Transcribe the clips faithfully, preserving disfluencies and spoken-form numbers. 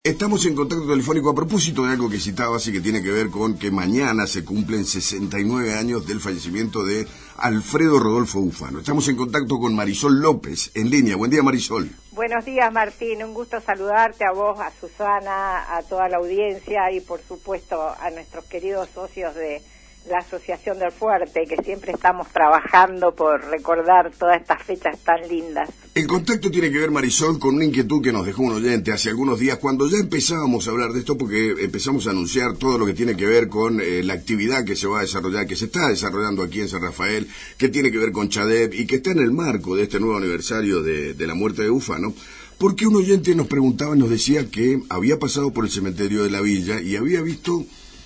Estamos en contacto telefónico a propósito de algo que citabas y que tiene que ver con que mañana se cumplen sesenta y nueve años del fallecimiento de Alfredo Rodolfo Bufano. Estamos en contacto con Marisol López, en línea. Buen día, Marisol. Buenos días, Martín. Un gusto saludarte a vos, a Susana, a toda la audiencia y, por supuesto, a nuestros queridos socios de la Asociación del Fuerte, que siempre estamos trabajando por recordar todas estas fechas tan lindas. El contacto tiene que ver, Marisol, con una inquietud que nos dejó un oyente hace algunos días, cuando ya empezábamos a hablar de esto, porque empezamos a anunciar todo lo que tiene que ver con eh, la actividad que se va a desarrollar, que se está desarrollando aquí en San Rafael, que tiene que ver con Chadep y que está en el marco de este nuevo aniversario de, de la muerte de Bufano, porque un oyente nos preguntaba y nos decía que había pasado por el cementerio de la Villa y había visto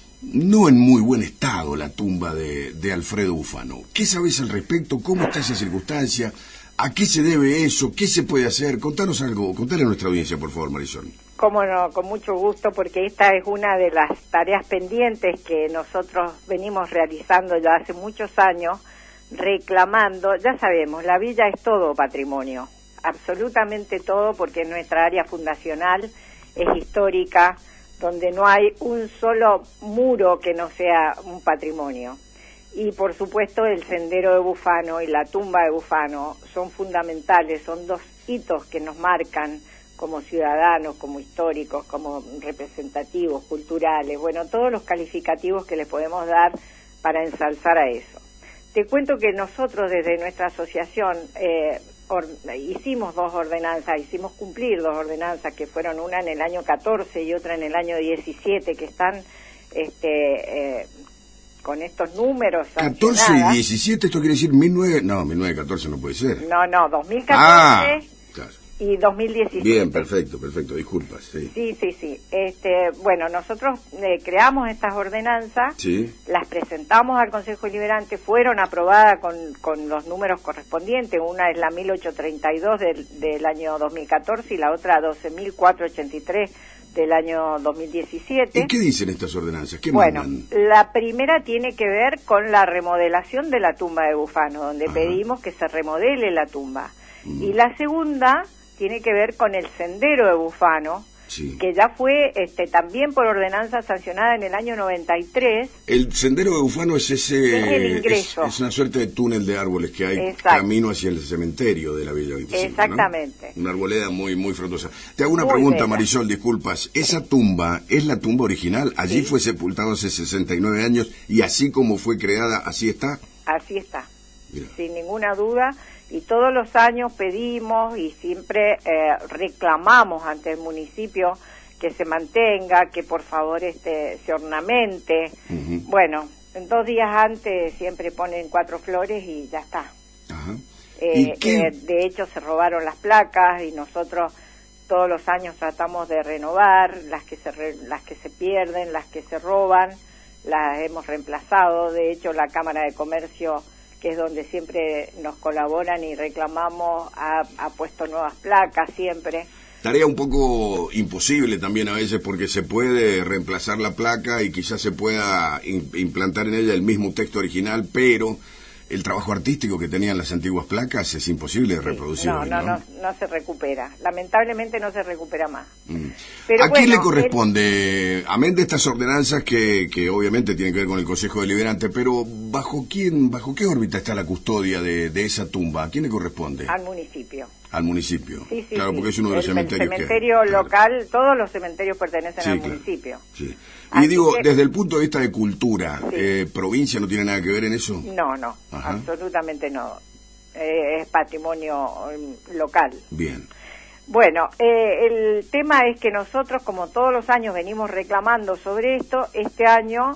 no en muy buen estado la tumba de, de Alfredo Bufano. ¿Qué sabes al respecto? ¿Cómo está esa circunstancia? ¿A qué se debe eso? ¿Qué se puede hacer? Contanos algo, contale a nuestra audiencia, por favor, Marisol. Cómo no, con mucho gusto, porque esta es una de las tareas pendientes que nosotros venimos realizando ya hace muchos años, reclamando. Ya sabemos, la villa es todo patrimonio, absolutamente todo, porque nuestra área fundacional es histórica, donde no hay un solo muro que no sea un patrimonio. Y por supuesto el sendero de Bufano y la tumba de Bufano son fundamentales, son dos hitos que nos marcan como ciudadanos, como históricos, como representativos, culturales, bueno, todos los calificativos que le podemos dar para ensalzar a eso. Te cuento que nosotros desde nuestra asociación eh, or, hicimos dos ordenanzas, hicimos cumplir dos ordenanzas que fueron una en el año catorce y otra en el año diecisiete, que están este, eh, con estos números catorce y diecisiete, esto quiere decir mil nueve... No, mil novecientos catorce no puede ser. No, no, dos mil catorce... Ah, claro. Y dos mil diecisiete. Bien, perfecto, perfecto, disculpas. Sí, sí, sí. sí. Este, bueno, nosotros eh, creamos estas ordenanzas, sí, las presentamos al Consejo Deliberante, fueron aprobadas con, con los números correspondientes. Una es la mil ochocientos treinta y dos del, del año dos mil catorce y la otra doce mil cuatrocientos ochenta y tres del año dos mil diecisiete. ¿Y qué dicen estas ordenanzas? ¿Qué bueno, mandan? La primera tiene que ver con la remodelación de la tumba de Bufano, donde Ajá. pedimos que se remodele la tumba. Mm. Y la segunda tiene que ver con el sendero de Bufano, sí. que ya fue este, también por ordenanza sancionada en el año noventa y tres. El sendero de Bufano es ese... Es el ingreso. Es, es una suerte de túnel de árboles que hay Exacto. camino hacia el cementerio de la Villa veinticinco, Exactamente. ¿no? Una arboleda muy muy frondosa. Te hago una muy pregunta, bella. Marisol, disculpas. ¿Esa tumba es la tumba original? Allí sí. fue sepultado hace sesenta y nueve años y así como fue creada, ¿así está? Así está, Mira. Sin ninguna duda. Y todos los años pedimos y siempre eh, reclamamos ante el municipio que se mantenga, que por favor este se ornamente. Uh-huh. Bueno, en dos días antes siempre ponen cuatro flores y ya está. Uh-huh. Eh, ¿Y eh, de hecho se robaron las placas y nosotros todos los años tratamos de renovar las que se re, las que se pierden, las que se roban, las hemos reemplazado. De hecho la Cámara de Comercio, que es donde siempre nos colaboran y reclamamos, ha, ha puesto nuevas placas siempre. Tarea un poco imposible también a veces, porque se puede reemplazar la placa y quizás se pueda in, implantar en ella el mismo texto original, pero el trabajo artístico que tenían las antiguas placas es imposible de reproducir. Sí, no, no, no, no, no se recupera. Lamentablemente no se recupera más. Mm. Pero ¿A bueno, quién le corresponde, el... amén de estas ordenanzas que, que obviamente tienen que ver con el Consejo Deliberante, pero bajo quién, bajo qué órbita está la custodia de, de esa tumba? ¿A quién le corresponde? Al municipio. Al municipio. Sí, sí, claro, sí. porque es uno de los el, cementerios el cementerio que, local, claro. todos los cementerios pertenecen sí, al claro. municipio. Sí. Y Así digo, que... desde el punto de vista de cultura, sí. eh, ¿provincia no tiene nada que ver en eso? No, no, Ajá. absolutamente no. Eh, es patrimonio um, local. Bien. Bueno, eh, el tema es que nosotros, como todos los años venimos reclamando sobre esto, este año,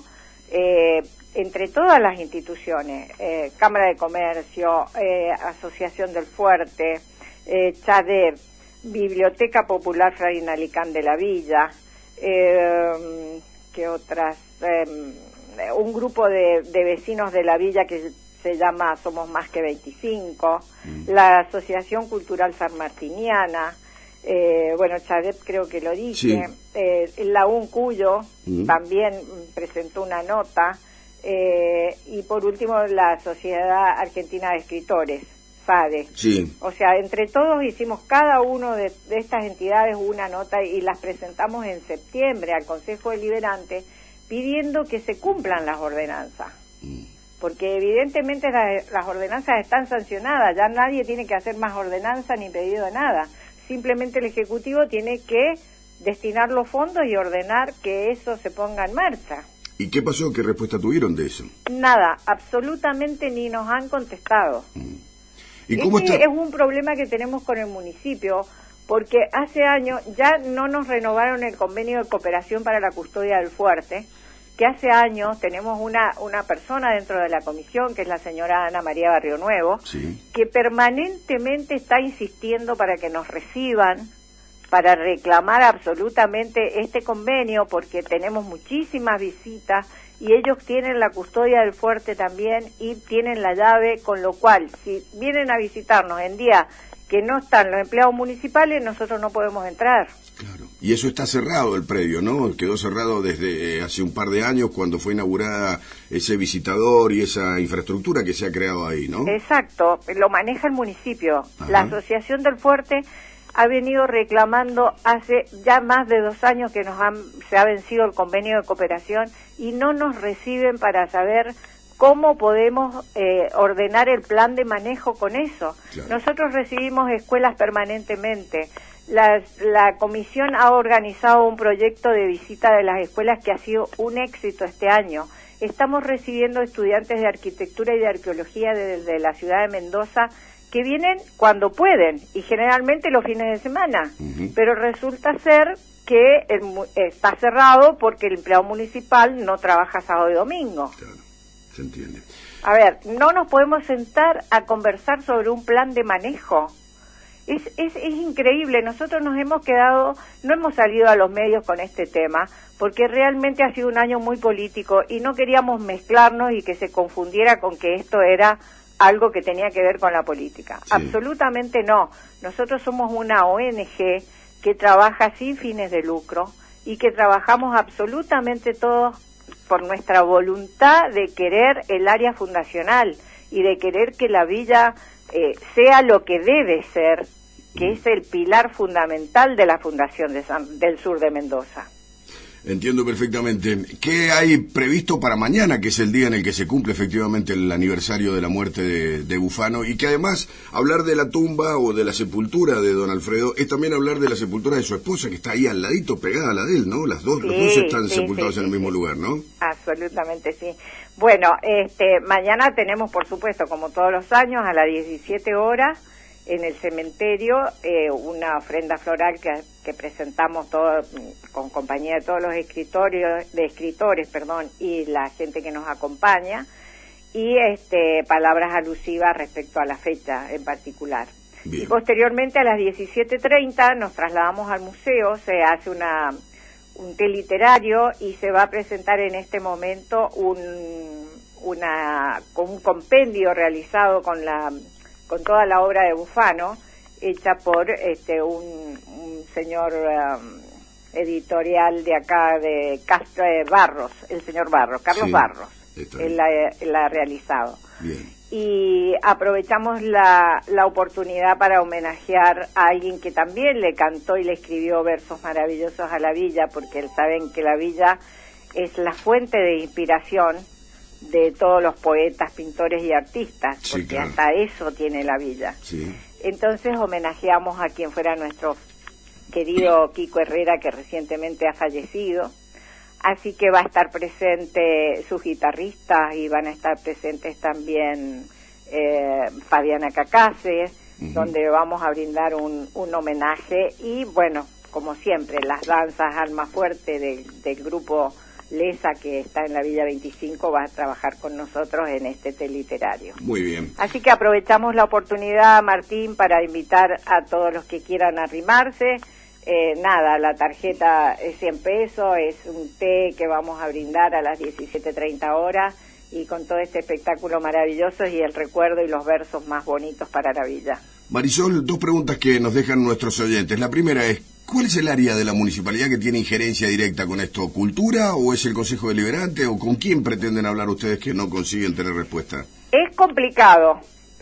eh, entre todas las instituciones, eh, Cámara de Comercio, eh, Asociación del Fuerte, eh, Chadep, Biblioteca Popular Fray Inalicán de la Villa, eh, ¿qué otras? Eh, un grupo de, de vecinos de la villa que se llama Somos Más que veinticinco, mm. la Asociación Cultural Sanmartiniana, eh, bueno, Chadep creo que lo dije, sí. eh, la UNCuyo mm. también presentó una nota, eh, y por último la Sociedad Argentina de Escritores, FADE. Sí. O sea, entre todos hicimos cada uno de, de estas entidades una nota y las presentamos en septiembre al Consejo Deliberante pidiendo que se cumplan las ordenanzas. Mm. Porque evidentemente las, las ordenanzas están sancionadas, ya nadie tiene que hacer más ordenanza ni pedido de nada. Simplemente el Ejecutivo tiene que destinar los fondos y ordenar que eso se ponga en marcha. ¿Y qué pasó? ¿Qué respuesta tuvieron de eso? Nada, absolutamente ni nos han contestado. Mm. ¿Y cómo este está? Es un problema que tenemos con el municipio, porque hace años ya no nos renovaron el convenio de cooperación para la custodia del fuerte, que hace años tenemos una, una persona dentro de la comisión, que es la señora Ana María Barrio Nuevo, sí, que permanentemente está insistiendo para que nos reciban, para reclamar absolutamente este convenio, porque tenemos muchísimas visitas y ellos tienen la custodia del fuerte también y tienen la llave, con lo cual, si vienen a visitarnos en día que no están los empleados municipales, nosotros no podemos entrar. Claro. Y eso está cerrado, el predio, ¿no? Quedó cerrado desde eh, hace un par de años cuando fue inaugurada ese visitador y esa infraestructura que se ha creado ahí, ¿no? Exacto, lo maneja el municipio. Ajá. La Asociación del Fuerte ha venido reclamando hace ya más de dos años que nos han, se ha vencido el convenio de cooperación y no nos reciben para saber cómo podemos eh, ordenar el plan de manejo con eso. Claro. Nosotros recibimos escuelas permanentemente. La, la comisión ha organizado un proyecto de visita de las escuelas que ha sido un éxito este año. Estamos recibiendo estudiantes de arquitectura y de arqueología desde la ciudad de Mendoza que vienen cuando pueden y generalmente los fines de semana, uh-huh. Pero resulta ser que el, está cerrado porque el empleado municipal no trabaja sábado y domingo. Claro, se entiende. A ver, no nos podemos sentar a conversar sobre un plan de manejo. Es, es, es increíble, nosotros nos hemos quedado, no hemos salido a los medios con este tema, porque realmente ha sido un año muy político y no queríamos mezclarnos y que se confundiera con que esto era algo que tenía que ver con la política. Sí. Absolutamente no. Nosotros somos una O N G que trabaja sin fines de lucro y que trabajamos absolutamente todos por nuestra voluntad de querer el área fundacional y de querer que la villa eh, sea lo que debe ser, que es el pilar fundamental de la Fundación de San, del Sur de Mendoza. Entiendo perfectamente. ¿Qué hay previsto para mañana, que es el día en el que se cumple efectivamente el aniversario de la muerte de, de Bufano? Y que además hablar de la tumba o de la sepultura de don Alfredo es también hablar de la sepultura de su esposa, que está ahí al ladito, pegada a la de él, ¿no? Las dos, sí, los dos están sí, sepultados sí, en el mismo sí. lugar, ¿no? Absolutamente, sí. Bueno, este, mañana tenemos, por supuesto, como todos los años, a las diecisiete horas, en el cementerio, eh, una ofrenda floral que, que presentamos todo, con compañía de todos los escritorios, de escritores, perdón, y la gente que nos acompaña, y este palabras alusivas respecto a la fecha en particular. Bien. Y posteriormente a las diecisiete treinta nos trasladamos al museo, se hace una un té literario y se va a presentar en este momento un una un compendio realizado con la con toda la obra de Bufano, hecha por este un, un señor um, editorial de acá de Castro de Barros, el señor Barros, Carlos sí, Barros, él la, él la ha realizado. Bien. Y aprovechamos la, la oportunidad para homenajear a alguien que también le cantó y le escribió versos maravillosos a la villa, porque saben que la villa es la fuente de inspiración de todos los poetas, pintores y artistas, sí, porque claro. hasta eso tiene la villa. Sí. Entonces homenajeamos a quien fuera nuestro querido Kiko Herrera, que recientemente ha fallecido, así que va a estar presente sus guitarristas y van a estar presentes también eh, Fabiana Cacase, uh-huh. donde vamos a brindar un, un homenaje y bueno, como siempre, las danzas Alma Fuerte del, del grupo Lesa, que está en la Villa veinticinco, va a trabajar con nosotros en este té literario. Muy bien. Así que aprovechamos la oportunidad, Martín, para invitar a todos los que quieran arrimarse. Eh, nada, la tarjeta es cien pesos, es un té que vamos a brindar a las diecisiete treinta horas y con todo este espectáculo maravilloso y el recuerdo y los versos más bonitos para la villa. Marisol, dos preguntas que nos dejan nuestros oyentes. La primera es, ¿cuál es el área de la municipalidad que tiene injerencia directa con esto? ¿Cultura o es el Consejo Deliberante o con quién pretenden hablar ustedes que no consiguen tener respuesta? Es complicado.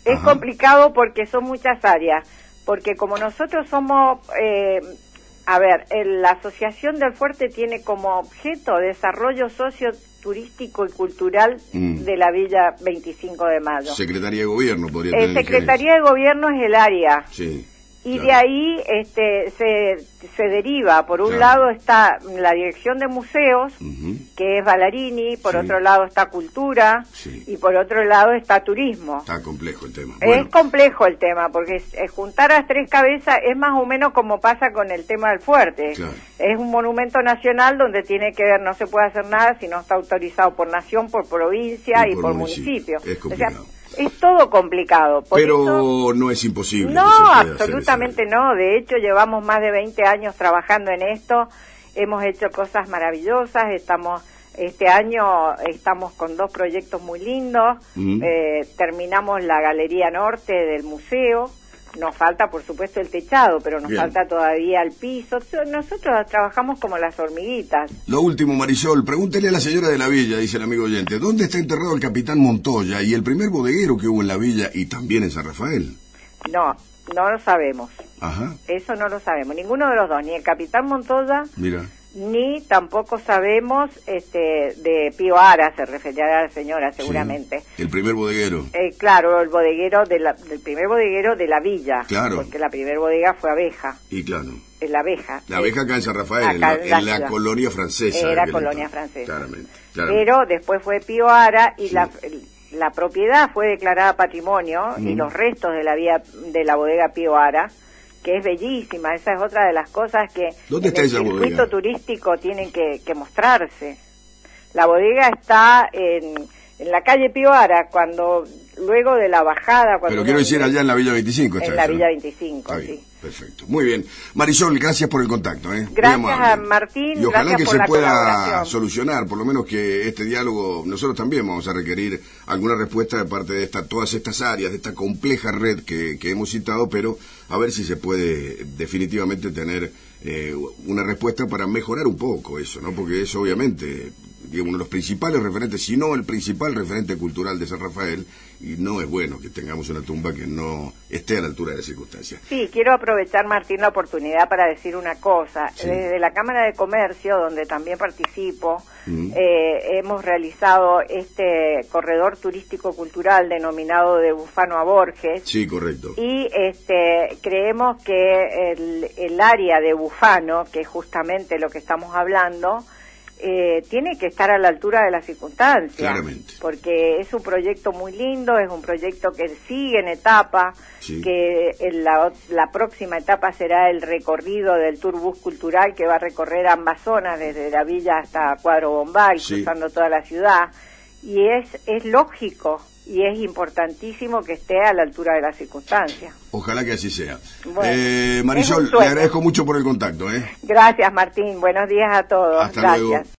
Es Ajá. complicado porque son muchas áreas, porque como nosotros somos, eh, a ver, el- la Asociación del Fuerte tiene como objeto desarrollo socioturístico y cultural Mm. de la Villa veinticinco de mayo. Secretaría de Gobierno podría Eh, tener. Secretaría de Gobierno es el área. Sí. Y Claro. de ahí este, se, se deriva, por un Claro. lado está la Dirección de Museos, Ujú. que es Ballarini, por Sí. otro lado está Cultura, Sí. y por otro lado está Turismo. Está complejo el tema. Es Bueno, complejo el tema, porque es- es juntar a tres cabezas es más o menos como pasa con el tema del fuerte. Claro. Es un monumento nacional donde tiene que ver, no se puede hacer nada si no está autorizado por nación, por provincia Y y, por por municipio. municipio. Es O sea, complicado. es todo complicado. Por pero eso- no es imposible. no, que se pueda hacer absolutamente esa- no. De hecho, llevamos más de veinte años trabajando en esto. Hemos hecho cosas maravillosas. Estamos este año estamos con dos proyectos muy lindos. Mm. Eh, terminamos la Galería Norte del museo. Nos falta, por supuesto, el techado, pero nos Bien. falta todavía el piso. Nosotros trabajamos como las hormiguitas. Lo último, Marisol, pregúntele a la señora de la villa, dice el amigo oyente, ¿dónde está enterrado el capitán Montoya y el primer bodeguero que hubo en la villa y también en San Rafael? No, no lo sabemos. Ajá, Eso no lo sabemos. Ninguno de los dos, ni el capitán Montoya, mira. ni tampoco sabemos este de Pío Ara, se referirá a la señora seguramente. Sí, el primer bodeguero. Eh, claro, el bodeguero de la, del primer bodeguero de la villa, Claro. porque la primer bodega fue Abeja, Y claro, es la Abeja. la Eh, abeja acá en San Rafael, en acá la, en la en la ciudad. colonia francesa. Era de colonia Belén. francesa. Claramente, claramente. Pero después fue Pío Ara y Sí. la, la propiedad fue declarada patrimonio y Mm. los restos de la vía, de la bodega Pío Ara, que es bellísima. Esa es otra de las cosas que ¿Dónde en está el esa circuito bodega? turístico tienen que, que mostrarse. La bodega está en, en la calle Pío Ara, cuando luego de la bajada. Cuando Pero quiero uno- decir allá en la Villa veinticinco. está En la eso, ¿no? Villa veinticinco, Está bien, sí. perfecto. Muy bien. Marisol, gracias por el contacto. ¿eh? Muy Gracias amable. a Martín, Y ojalá gracias que por se la pueda colaboración. solucionar, por lo menos que este diálogo, nosotros también vamos a requerir alguna respuesta de parte de esta, todas estas áreas, de esta compleja red que, que hemos citado, pero a ver si se puede definitivamente tener eh, una respuesta para mejorar un poco eso, ¿no? Porque es obviamente digo, uno de los principales referentes, si no el principal referente cultural de San Rafael, y no es bueno que tengamos una tumba que no esté a la altura de las circunstancias. Sí, quiero aprovechar, Martín, la oportunidad para decir una cosa. Sí. Desde la Cámara de Comercio, donde también participo, Mm. eh, hemos realizado este corredor turístico-cultural denominado de Bufano a Borges. Sí, correcto. Y este, creemos que el, el área de Bufano, que es justamente lo que estamos hablando, eh, tiene que estar a la altura de las circunstancias. Claramente. Porque es un proyecto muy lindo, es un proyecto que sigue en etapa, Sí. que en la, la próxima etapa será el recorrido del Tour Bus Cultural, que va a recorrer ambas zonas, desde la villa hasta Cuadro Bombay, Sí. cruzando toda la ciudad. Y es, es lógico y es importantísimo que esté a la altura de las circunstancias. Ojalá que así sea. Bueno, eh, es Marisol, un sueño. le agradezco mucho por el contacto. ¿eh? Gracias, Martín. Buenos días a todos. Hasta Gracias. luego.